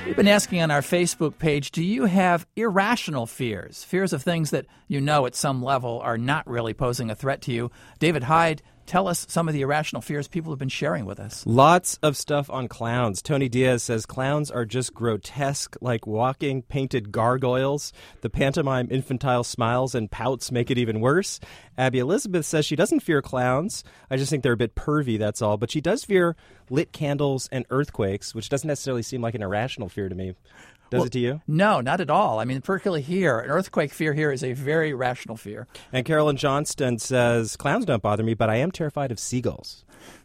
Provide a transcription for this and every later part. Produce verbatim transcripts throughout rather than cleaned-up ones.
We've been asking on our Facebook page, do you have irrational fears? Fears of things that you know at some level are not really posing a threat to you. David Hyde, tell us some of the irrational fears people have been sharing with us. Lots of stuff on clowns. Tony Diaz says clowns are just grotesque, like walking painted gargoyles. The pantomime infantile smiles and pouts make it even worse. Abby Elizabeth says she doesn't fear clowns. I just think they're a bit pervy, that's all. But she does fear lit candles and earthquakes, which doesn't necessarily seem like an irrational fear to me. Does well, it to you? No, not at all. I mean, particularly here, an earthquake fear here is a very rational fear. And Carolyn Johnston says, clowns don't bother me, but I am terrified of seagulls.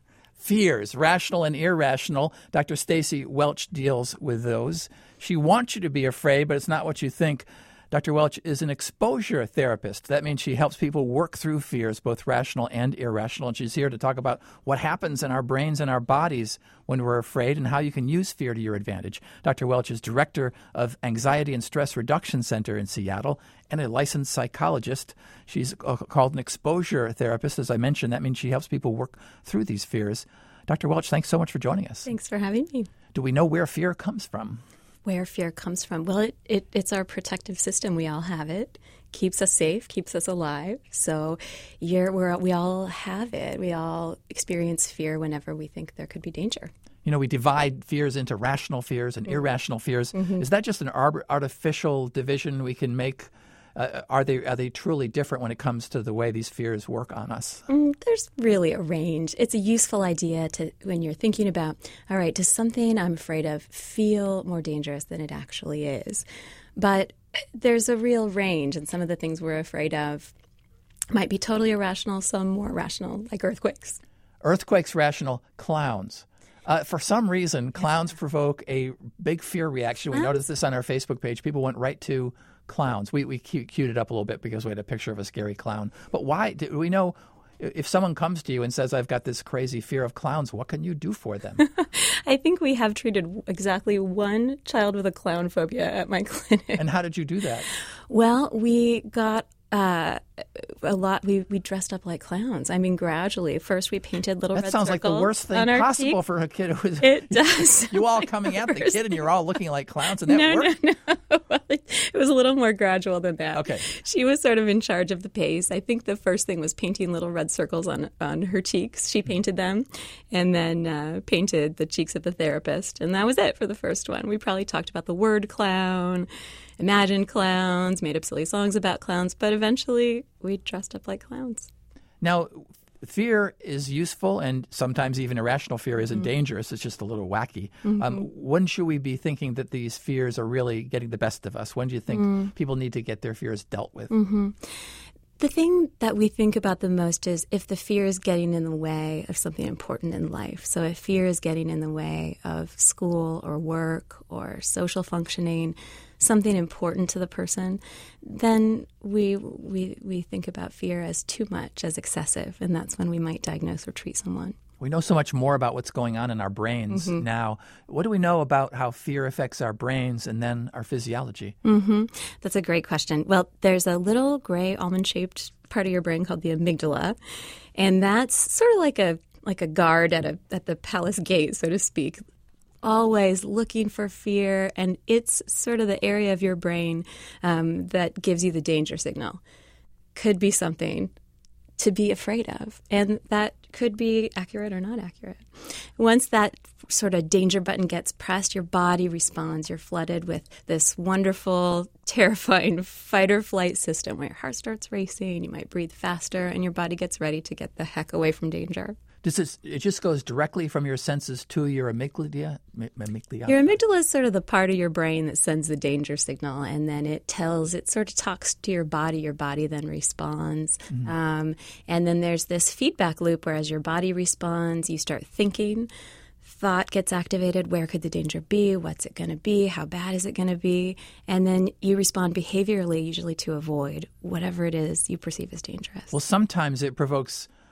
Fears, rational and irrational. Doctor Stacy Welch deals with those. She wants you to be afraid, but it's not what you think. Doctor Welch is an exposure therapist. That means she helps people work through fears, both rational and irrational. And she's here to talk about what happens in our brains and our bodies when we're afraid and how you can use fear to your advantage. Doctor Welch is director of Anxiety and Stress Reduction Center in Seattle and a licensed psychologist. She's called an exposure therapist. As I mentioned, that means she helps people work through these fears. Doctor Welch, thanks so much for joining us. Thanks for having me. Do we know where fear comes from? Where fear comes from? Well, it, it, it's our protective system. We all have it. Keeps us safe, keeps us alive. So you're, we're, we all have it. We all experience fear whenever we think there could be danger. You know, we divide fears into rational fears and mm-hmm. irrational fears. Mm-hmm. Is that just an ar- artificial division we can make? Uh, are they are they truly different when it comes to the way these fears work on us? Mm, there's really a range. It's a useful idea to when you're thinking about, all right, does something I'm afraid of feel more dangerous than it actually is? But there's a real range, and some of the things we're afraid of might be totally irrational, some more rational, like earthquakes. Earthquakes, rational, clowns. Uh, for some reason, clowns provoke a big fear reaction. We Oh. noticed this on our Facebook page. People went right to clowns. We we cu- queued it up a little bit because we had a picture of a scary clown. But why? Do we know if someone comes to you and says, I've got this crazy fear of clowns, what can you do for them? I think we have treated exactly one child with a clown phobia at my clinic. And how did you do that? Well, we got uh, a lot. We, we dressed up like clowns. I mean, gradually. First, we painted little that red sounds like the circles worst thing on our possible cheek. for a kid who is. It does. You all like coming the at the worst kid and you're all looking like clowns, and that no, worked? No, no, well, it, it was a little more gradual than that. Okay. She was sort of in charge of the pace. I think the first thing was painting little red circles on, on her cheeks. She painted them and then uh, painted the cheeks of the therapist. And that was it for the first one. We probably talked about the word clown, imagined clowns, made up silly songs about clowns, but eventually we dressed up like clowns. Now, fear is useful, and sometimes even irrational fear isn't Mm-hmm. dangerous. It's just a little wacky. Mm-hmm. Um, when should we be thinking that these fears are really getting the best of us? When do you think mm. people need to get their fears dealt with? Mm-hmm. The thing that we think about the most is if the fear is getting in the way of something important in life. So if fear is getting in the way of school or work or social functioning, something important to the person, then we we we think about fear as too much, as excessive, and that's when we might diagnose or treat someone. We know so much more about what's going on in our brains mm-hmm. now. What do we know about how fear affects our brains and then our physiology? Mm-hmm. That's a great question. Well, there's a little gray almond-shaped part of your brain called the amygdala, and that's sort of like a like a guard at a at the palace gate, so to speak, always looking for fear, and it's sort of the area of your brain um, that gives you the danger signal. Could be something to be afraid of, and that could be accurate or not accurate. Once that sort of danger button gets pressed, your body responds. You're flooded with this wonderful, terrifying fight or flight system where your heart starts racing, you might breathe faster, and your body gets ready to get the heck away from danger. Does this, it just goes directly from your senses to your amygdala? amygdala? Your amygdala is sort of the part of your brain that sends the danger signal, and then it tells, it sort of talks to your body. Your body then responds. Mm-hmm. Um, and then there's this feedback loop where as your body responds, you start thinking. Thought gets activated. Where could the danger be? What's it going to be? How bad is it going to be? And then you respond behaviorally, usually to avoid whatever it is you perceive as dangerous. Well, sometimes it provokes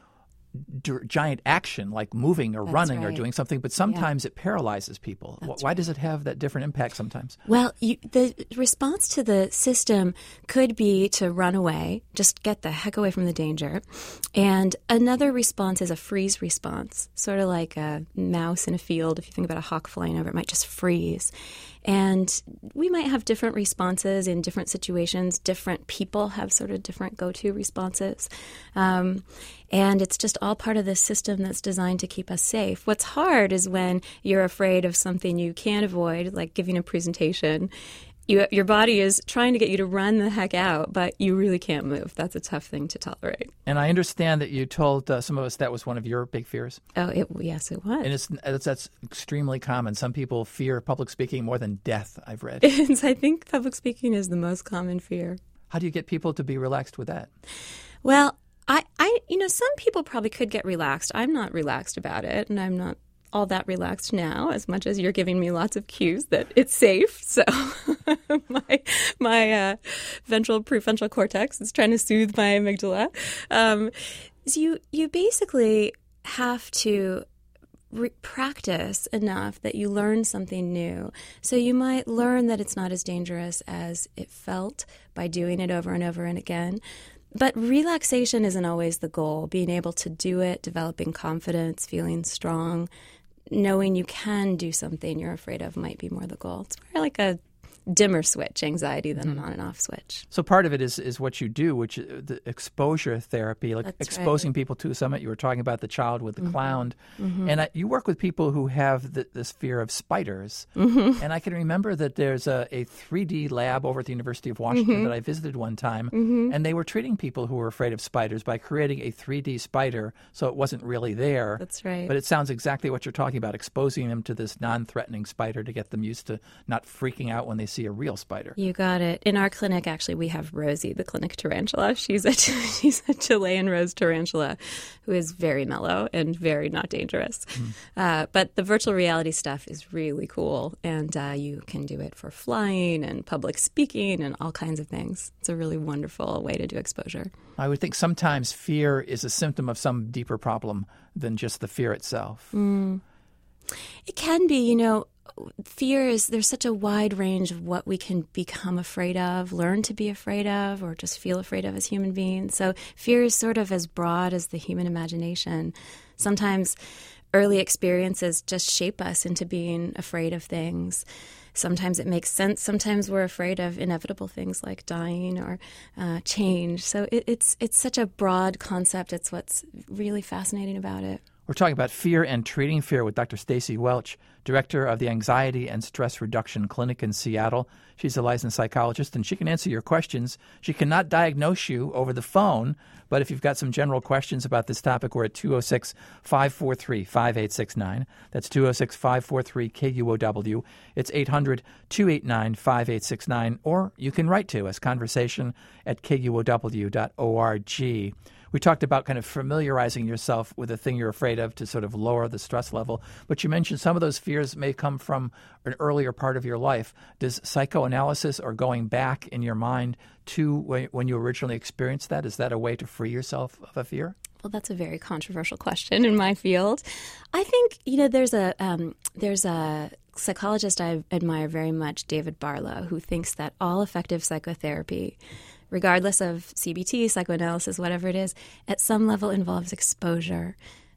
d- giant action like moving or That's running or right. doing something, but sometimes it paralyzes people. That's Why right. does it have that different impact sometimes? Well, you, the response to the system could be to run away, just get the heck away from the danger. And another response is a freeze response, sort of like a mouse in a field. If you think about a hawk flying over, it might just freeze. And we might have different responses in different situations. Different people have sort of different go-to responses. Um, and it's just all part of this system that's designed to keep us safe. What's hard is when you're afraid of something you can't avoid, like giving a presentation. You, your body is trying to get you to run the heck out, but you really can't move. That's a tough thing to tolerate. And I understand that you told uh, some of us that was one of your big fears. Oh, it, yes, it was. And it's, it's that's extremely common. Some people fear public speaking more than death, I've read. I think public speaking is the most common fear. How do you get people to be relaxed with that? Well, I, I, you know, some people probably could get relaxed. I'm not relaxed about it, and I'm not all that relaxed now, as much as you're giving me lots of cues that it's safe. So my my uh, ventral prefrontal cortex is trying to soothe my amygdala. Um, so you you basically have to re- practice enough that you learn something new. So you might learn that it's not as dangerous as it felt by doing it over and over and again. But relaxation isn't always the goal. Being able to do it, developing confidence, feeling strong, knowing you can do something you're afraid of might be more the goal. It's more like a dimmer switch anxiety than Mm-hmm. an on and off switch. So part of it is is what you do, which is the exposure therapy, like That's exposing right. people to something. You were talking about the child with the Mm-hmm. clown. Mm-hmm. And I, you work with people who have the, this fear of spiders. Mm-hmm. And I can remember that there's a, a three D lab over at the University of Washington Mm-hmm. that I visited one time. Mm-hmm. And they were treating people who were afraid of spiders by creating a three D spider so it wasn't really there. That's right. But it sounds exactly what you're talking about, exposing them to this non-threatening spider to get them used to not freaking out when they see a real spider. You got it. In our clinic, actually, we have Rosie, the clinic tarantula. She's a she's a Chilean rose tarantula who is very mellow and very not dangerous. Mm. Uh, but the virtual reality stuff is really cool, and uh, you can do it for flying and public speaking and all kinds of things. It's a really wonderful way to do exposure. I would think sometimes fear is a symptom of some deeper problem than just the fear itself. Mm. It can be, you know. Fear is, there's such a wide range of what we can become afraid of, learn to be afraid of, or just feel afraid of as human beings. So fear is sort of as broad as the human imagination. Sometimes early experiences just shape us into being afraid of things. Sometimes it makes sense. Sometimes we're afraid of inevitable things like dying or uh, change. So it, it's it's such a broad concept. It's what's really fascinating about it. We're talking about fear and treating fear with Doctor Stacy Welch, director of the Anxiety and Stress Reduction Clinic in Seattle. She's a licensed psychologist, and she can answer your questions. She cannot diagnose you over the phone, but if you've got some general questions about this topic, we're at two oh six, five four three, five eight six nine. That's two oh six, five four three, K U O W. It's eight hundred, two eight nine, five eight six nine, or you can write to us, conversation at K U O W dot org. We talked about kind of familiarizing yourself with the thing you're afraid of to sort of lower the stress level. But you mentioned some of those fears may come from an earlier part of your life. Does psychoanalysis or going back in your mind to when you originally experienced that, is that a way to free yourself of a fear? Well, that's a very controversial question in my field. I think, you know, there's a um, there's a psychologist I admire very much, David Barlow, who thinks that all effective psychotherapy, regardless of C B T, psychoanalysis, whatever it is, at some level involves exposure,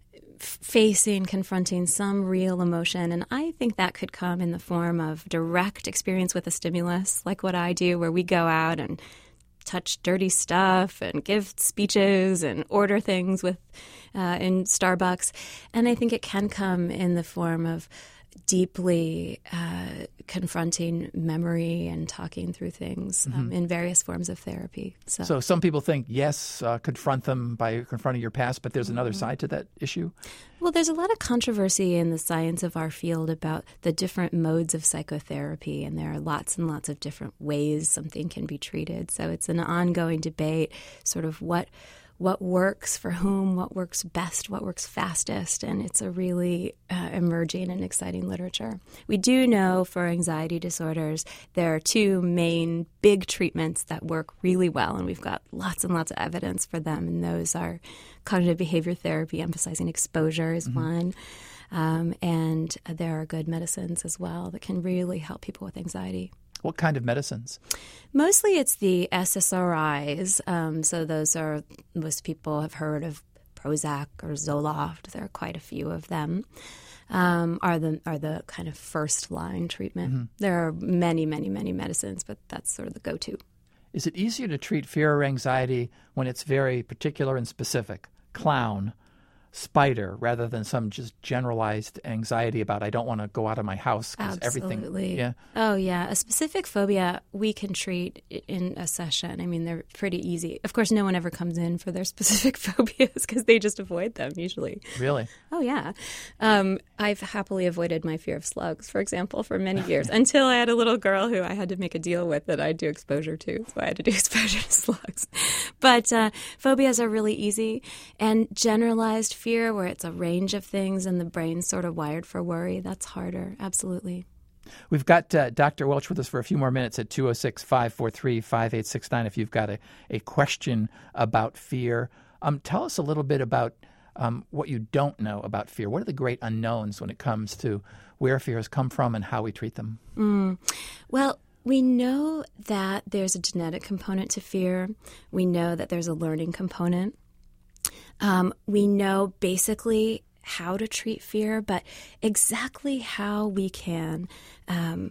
f- facing, confronting some real emotion. And I think that could come in the form of direct experience with a stimulus, like what I do, where we go out and touch dirty stuff and give speeches and order things with uh, in Starbucks. And I think it can come in the form of deeply uh, confronting memory and talking through things um, mm-hmm. in various forms of therapy. So, so some people think, yes, uh, confront them by confronting your past, but there's another mm-hmm. side to that issue? Well, there's a lot of controversy in the science of our field about the different modes of psychotherapy, and there are lots and lots of different ways something can be treated. So it's an ongoing debate, sort of what what works for whom, what works best, what works fastest, and it's a really uh, emerging and exciting literature. We do know for anxiety disorders there are two main big treatments that work really well, and we've got lots and lots of evidence for them, and those are cognitive behavior therapy, emphasizing exposure is mm-hmm. one, um, and there are good medicines as well that can really help people with anxiety. What kind of medicines? Mostly it's the S S R Is. Um, so those are, most people have heard of Prozac or Zoloft. There are quite a few of them. Um, are the are the kind of first line treatment. Mm-hmm. There are many, many, many medicines, but that's sort of the go-to. Is it easier to treat fear or anxiety when it's very particular and specific? Clown, spider, rather than some just generalized anxiety about I don't want to go out of my house because everything. Yeah. Oh, yeah. A specific phobia we can treat in a session. I mean, they're pretty easy. Of course, no one ever comes in for their specific phobias because they just avoid them usually. Really? Oh, yeah. Um, I've happily avoided my fear of slugs, for example, for many years until I had a little girl who I had to make a deal with that I'd do exposure to. So I had to do exposure to slugs. But uh, phobias are really easy, and generalized fear, where it's a range of things and the brain's sort of wired for worry, that's harder. Absolutely. We've got uh, Doctor Welch with us for a few more minutes at two oh six, five four three, five eight six nine if you've got a, a question about fear. Um, tell us a little bit about um, what you don't know about fear. What are the great unknowns when it comes to where fears come from and how we treat them? Mm. Well, we know that there's a genetic component to fear. We know that there's a learning component. Um, we know basically how to treat fear, but exactly how we can, um,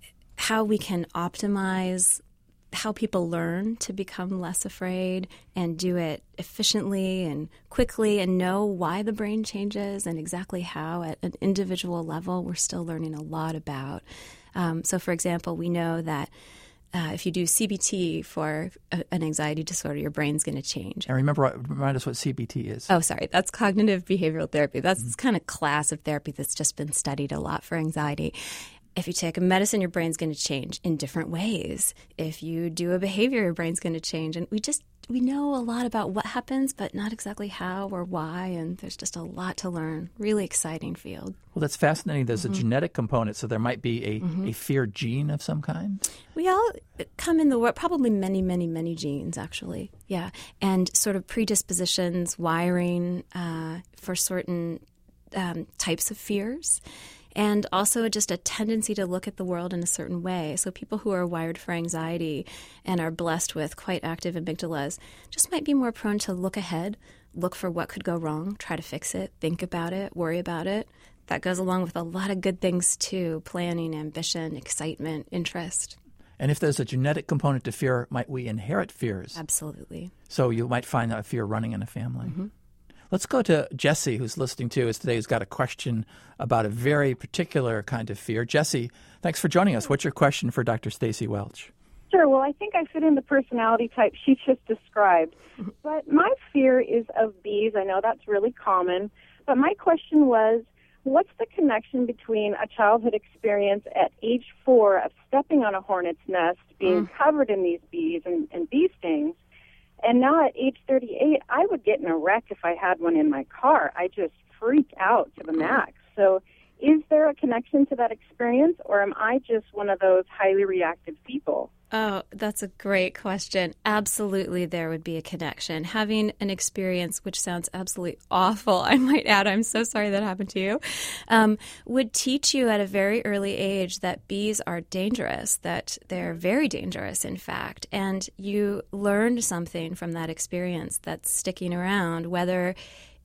how we can optimize how people learn to become less afraid and do it efficiently and quickly and know why the brain changes and exactly how at an individual level we're still learning a lot about. Um, so, for example, we know that Uh, if you do C B T for a, an anxiety disorder, your brain's going to change. And remember, remind us what C B T is. Oh, sorry. That's cognitive behavioral therapy. That's mm-hmm. this kind of class of therapy that's just been studied a lot for anxiety. If you take a medicine, your brain's going to change in different ways. If you do a behavior, your brain's going to change. And we just, we know a lot about what happens, but not exactly how or why. And there's just a lot to learn. Really exciting field. Well, that's fascinating. There's mm-hmm. a genetic component, so there might be a, mm-hmm. a fear gene of some kind? We all come in the world, probably many, many, many genes, actually. Yeah. And sort of predispositions, wiring uh, for certain um, types of fears. And also just a tendency to look at the world in a certain way. So people who are wired for anxiety and are blessed with quite active amygdalas just might be more prone to look ahead, look for what could go wrong, try to fix it, think about it, worry about it. That goes along with a lot of good things too: planning, ambition, excitement, interest. And if there's a genetic component to fear, might we inherit fears? Absolutely. So you might find a fear running in a family. Mm-hmm. Let's go to Jesse, who's listening to us today, who's got a question about a very particular kind of fear. Jesse, thanks for joining us. What's your question for Doctor Stacy Welch? Sure. Well, I think I fit in the personality type she just described. But my fear is of bees. I know that's really common. But my question was, what's the connection between a childhood experience at age four of stepping on a hornet's nest, being mm. covered in these bees and, and bee stings, and now at age thirty-eight, I would get in a wreck if I had one in my car. I just freak out to the max. So is there a connection to that experience, or am I just one of those highly reactive people? Oh, that's a great question. Absolutely, there would be a connection. Having an experience, which sounds absolutely awful, I might add, I'm so sorry that happened to you, um, would teach you at a very early age that bees are dangerous, that they're very dangerous, in fact. And you learned something from that experience that's sticking around, whether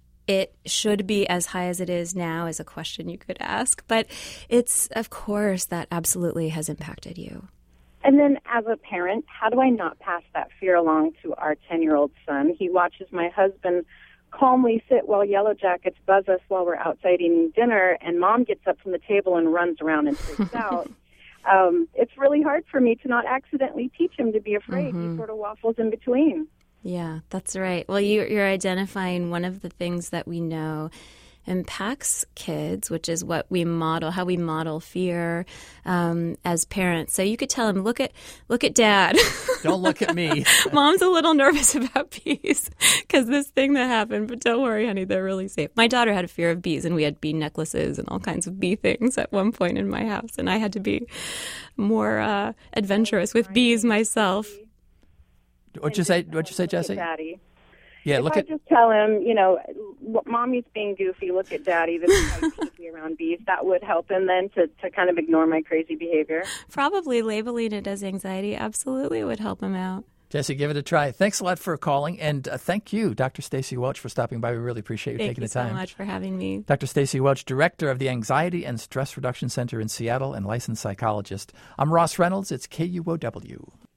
it should be as high as it is now is a question you could ask. But it's, of course, that absolutely has impacted you. And then as a parent, how do I not pass that fear along to our ten-year-old son? He watches my husband calmly sit while Yellow Jackets buzz us while we're outside eating dinner, and Mom gets up from the table and runs around and freaks out. Um, it's really hard for me to not accidentally teach him to be afraid. Mm-hmm. He sort of waffles in between. Yeah, that's right. Well, you, you're identifying one of the things that we know impacts kids, which is what we model, how we model fear um, as parents. So you could tell him, look at look at Dad. Don't look at me. Mom's a little nervous about bees because this thing that happened, but don't worry, honey, they're really safe. My daughter had a fear of bees, and we had bee necklaces and all kinds of bee things at one point in my house, and I had to be more uh, adventurous with bees myself. What'd you say? What'd you say, Jesse? Daddy. Yeah, if look I at. just tell him, you know, Mommy's being goofy, look at Daddy, this is how you keep me around bees, that would help him then to, to kind of ignore my crazy behavior. Probably labeling it as anxiety absolutely would help him out. Jesse, give it a try. Thanks a lot for calling, and uh, thank you, Doctor Stacy Welch, for stopping by. We really appreciate you Thank taking you the time. so much for having me. Doctor Stacy Welch, director of the Anxiety and Stress Reduction Center in Seattle and licensed psychologist. I'm Ross Reynolds. It's K U O W.